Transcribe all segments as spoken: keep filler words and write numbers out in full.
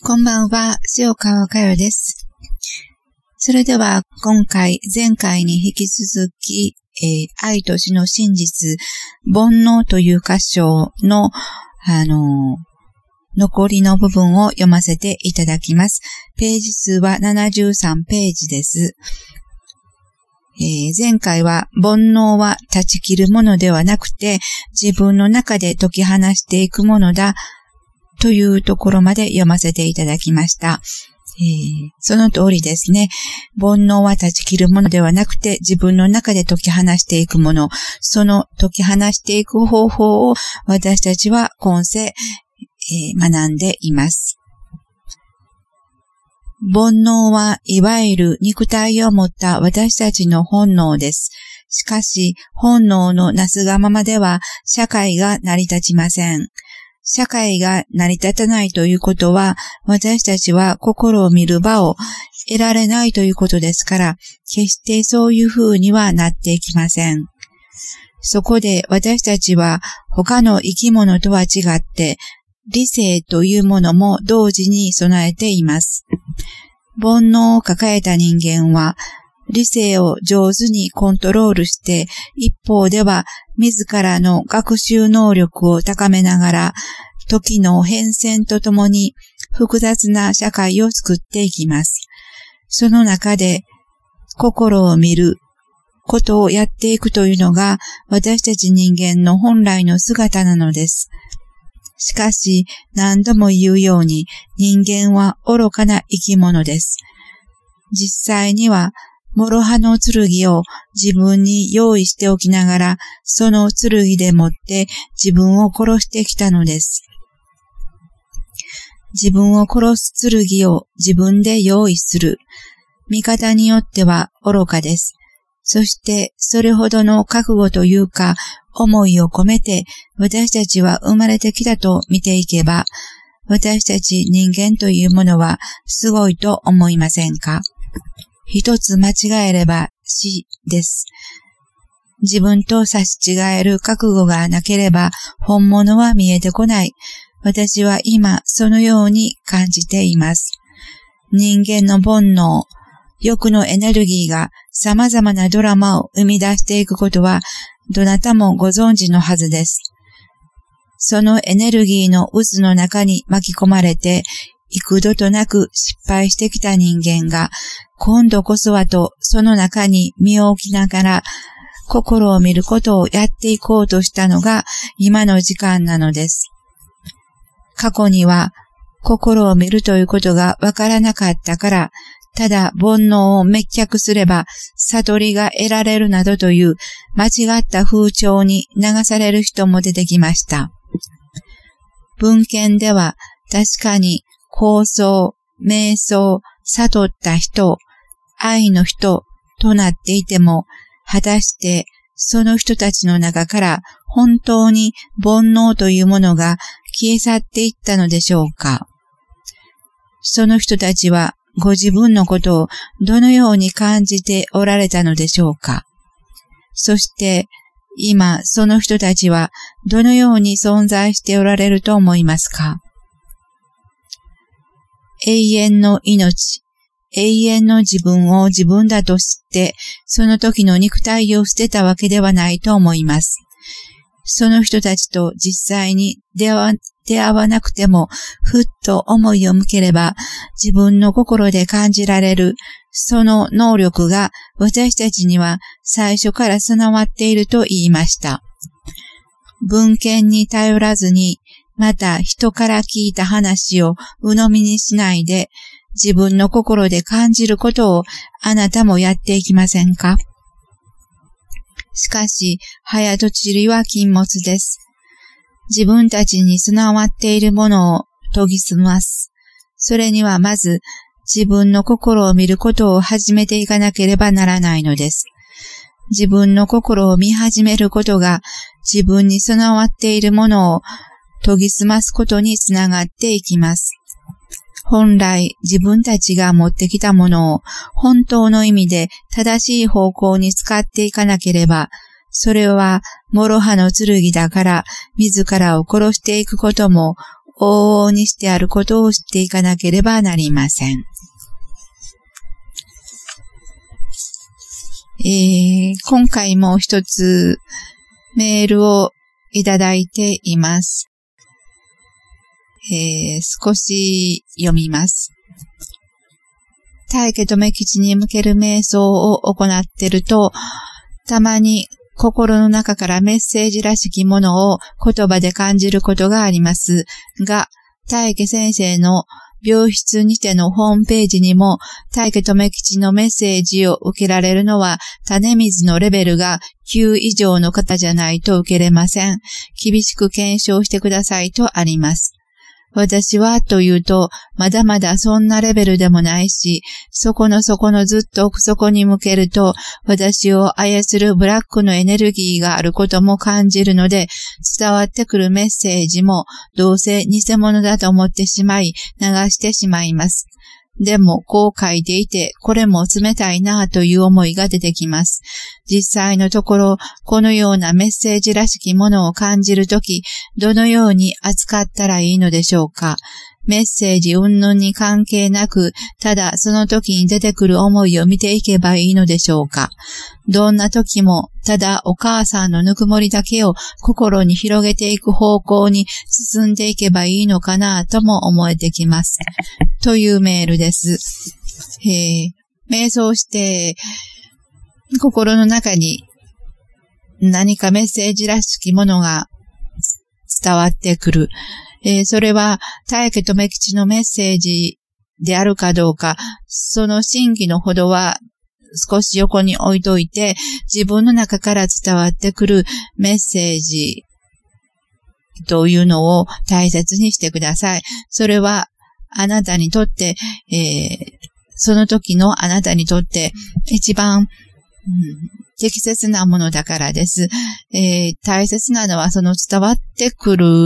こんばんは、塩川佳代です。それでは今回、前回に引き続き、えー、愛と死の真実、煩悩という箇所の、あのー、残りの部分を読ませていただきます。ページ数はななじゅうさんページです。えー、前回は煩悩は断ち切るものではなくて、自分の中で解き放していくものだ、というところまで読ませていただきました。えー、その通りですね。煩悩は断ち切るものではなくて自分の中で解き放していくもの。その解き放していく方法を私たちは今世、えー、学んでいます。煩悩はいわゆる肉体を持った私たちの本能です。しかし本能のなすがままでは社会が成り立ちません。社会が成り立たないということは、私たちは心を見る場を得られないということですから、決してそういう風にはなっていきません。そこで私たちは他の生き物とは違って、理性というものも同時に備えています。煩悩を抱えた人間は、理性を上手にコントロールして、一方では自らの学習能力を高めながら、時の変遷とともに複雑な社会を作っていきます。その中で、心を見ることをやっていくというのが、私たち人間の本来の姿なのです。しかし、何度も言うように、人間は愚かな生き物です。実際には、諸刃の剣を自分に用意しておきながら、その剣でもって自分を殺してきたのです。自分を殺す剣を自分で用意する。見方によっては愚かです。そしてそれほどの覚悟というか、思いを込めて私たちは生まれてきたと見ていけば、私たち人間というものはすごいと思いませんか？一つ間違えれば死です。自分と差し違える覚悟がなければ本物は見えてこない。私は今そのように感じています。人間の煩悩、欲のエネルギーが様々なドラマを生み出していくことはどなたもご存知のはずです。そのエネルギーの渦の中に巻き込まれて幾度となく失敗してきた人間が、今度こそはとその中に身を置きながら、心を見ることをやっていこうとしたのが今の時間なのです。過去には心を見るということがわからなかったから、ただ煩悩を滅却すれば悟りが得られるなどという間違った風潮に流される人も出てきました。文献では確かに構想、瞑想、悟った人、愛の人となっていても、果たしてその人たちの中から本当に煩悩というものが消え去っていったのでしょうか。その人たちはご自分のことをどのように感じておられたのでしょうか。そして今その人たちはどのように存在しておられると思いますか。永遠の命、永遠の自分を自分だと知って、その時の肉体を捨てたわけではないと思います。その人たちと実際に出会わ、出会わなくても、ふっと思いを向ければ、自分の心で感じられる、その能力が私たちには最初から備わっていると言いました。文献に頼らずに、また人から聞いた話を鵜呑みにしないで、自分の心で感じることをあなたもやっていきませんか？しかし、早とちりは禁物です。自分たちに備わっているものを研ぎ澄ます。それにはまず、自分の心を見ることを始めていかなければならないのです。自分の心を見始めることが、自分に備わっているものを研ぎ澄ますことにつながっていきます。本来自分たちが持ってきたものを本当の意味で正しい方向に使っていかなければ、それは諸刃の剣だから自らを殺していくことも往々にしてあることを知っていかなければなりません。えー、今回も一つメールをいただいています。えー、少し読みます。大家留吉に向ける瞑想を行っていると、たまに心の中からメッセージらしきものを言葉で感じることがありますが、大家先生の病室にてのホームページにも、大家留吉のメッセージを受けられるのは、種水のレベルがきゅう以上の方じゃないと受けれません。厳しく検証してくださいとあります。私はというと、まだまだそんなレベルでもないし、そこの底のずっと奥底に向けると、私を操るブラックのエネルギーがあることも感じるので、伝わってくるメッセージも、どうせ偽物だと思ってしまい、流してしまいます。でも、こう書いていて、これも冷たいなぁという思いが出てきます。実際のところ、このようなメッセージらしきものを感じるとき、どのように扱ったらいいのでしょうか。メッセージ云々に関係なく、ただその時に出てくる思いを見ていけばいいのでしょうか。どんな時も、ただお母さんのぬくもりだけを心に広げていく方向に進んでいけばいいのかなとも思えてきます。というメールです。えー、瞑想して、心の中に何かメッセージらしきものが伝わってくる。えー、それは、大家留吉のメッセージであるかどうか、その真偽のほどは少し横に置いといて、自分の中から伝わってくるメッセージというのを大切にしてください。それは、あなたにとって、えー、その時のあなたにとって一番、うん、適切なものだからです。えー、大切なのはその伝わってくる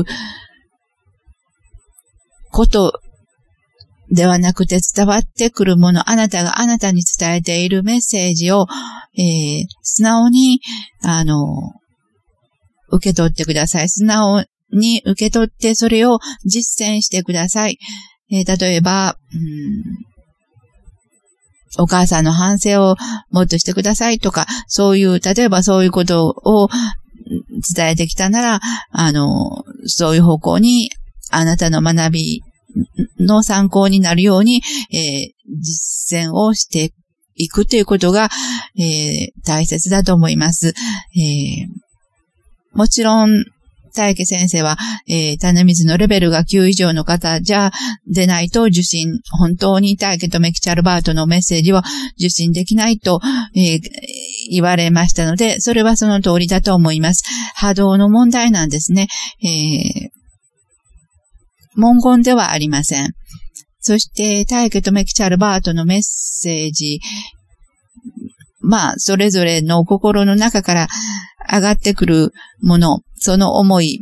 ことではなくて伝わってくるもの、あなたがあなたに伝えているメッセージを、えー、素直に、あの、受け取ってください。素直に受け取ってそれを実践してください。えー、例えば、うん、お母さんの反省をもっとしてくださいとか、そういう、例えばそういうことを伝えてきたなら、あの、そういう方向にあなたの学びの参考になるように、えー、実践をしていくということが、えー、大切だと思います。えー、もちろん、大家先生は、えー、種水のレベルがきゅう以上の方じゃでないと受信、本当に大家留吉アルバートのメッセージを受信できないと、えー、言われましたので、それはその通りだと思います。波動の問題なんですね。えー、文言ではありません。そして、大家留吉アルバートのメッセージ、まあ、それぞれの心の中から上がってくるもの、その思い、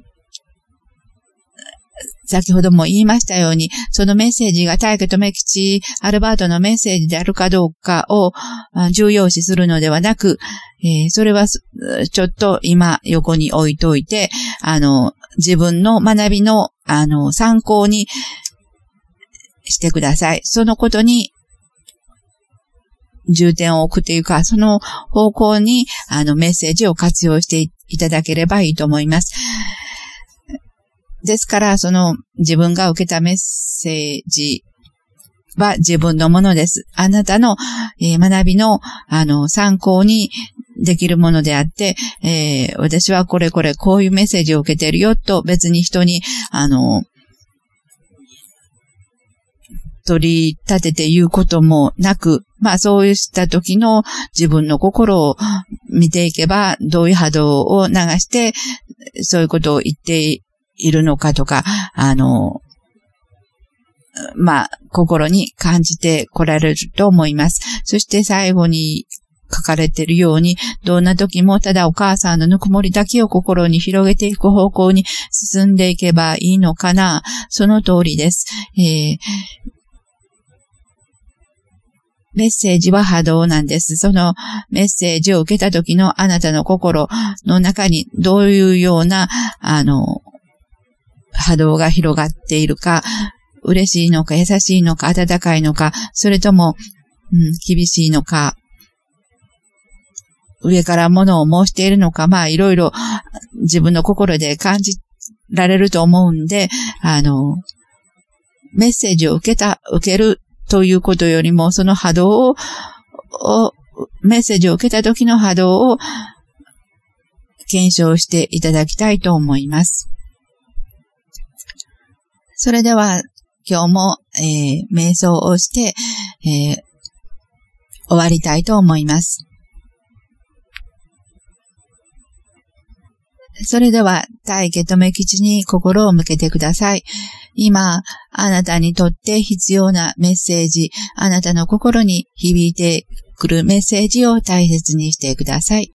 先ほども言いましたように、そのメッセージが大家留吉アルバートのメッセージであるかどうかを重要視するのではなく、えー、それはちょっと今横に置いといて、あの、自分の学びの、あの、参考にしてください。そのことに重点を置くというか、その方向に、あの、メッセージを活用していただければいいと思います。ですから、その自分が受けたメッセージは自分のものです。あなたの、えー、学びの、あの、参考にできるものであって、えー、私はこれこれこういうメッセージを受けてるよと別に人に、あの、取り立てて言うこともなく、まあそうした時の自分の心を見ていけば、どういう波動を流して、そういうことを言っているのかとか、あの、まあ、心に感じてこられると思います。そして最後に書かれているように、どんな時もただお母さんのぬくもりだけを心に広げていく方向に進んでいけばいいのかな。その通りです。えーメッセージは波動なんです。そのメッセージを受けた時のあなたの心の中にどういうような、あの、 波動が広がっているか、嬉しいのか優しいのか温かいのか、それとも、うん、厳しいのか、上から物を申しているのか、まあいろいろ自分の心で感じられると思うんで、あの、メッセージを受けた、受けるということよりも、その波動を、をメッセージを受けた時の波動を検証していただきたいと思います。それでは今日も、えー、瞑想をして、えー、終わりたいと思います。それでは、大家留吉に心を向けてください。今、あなたにとって必要なメッセージ、あなたの心に響いてくるメッセージを大切にしてください。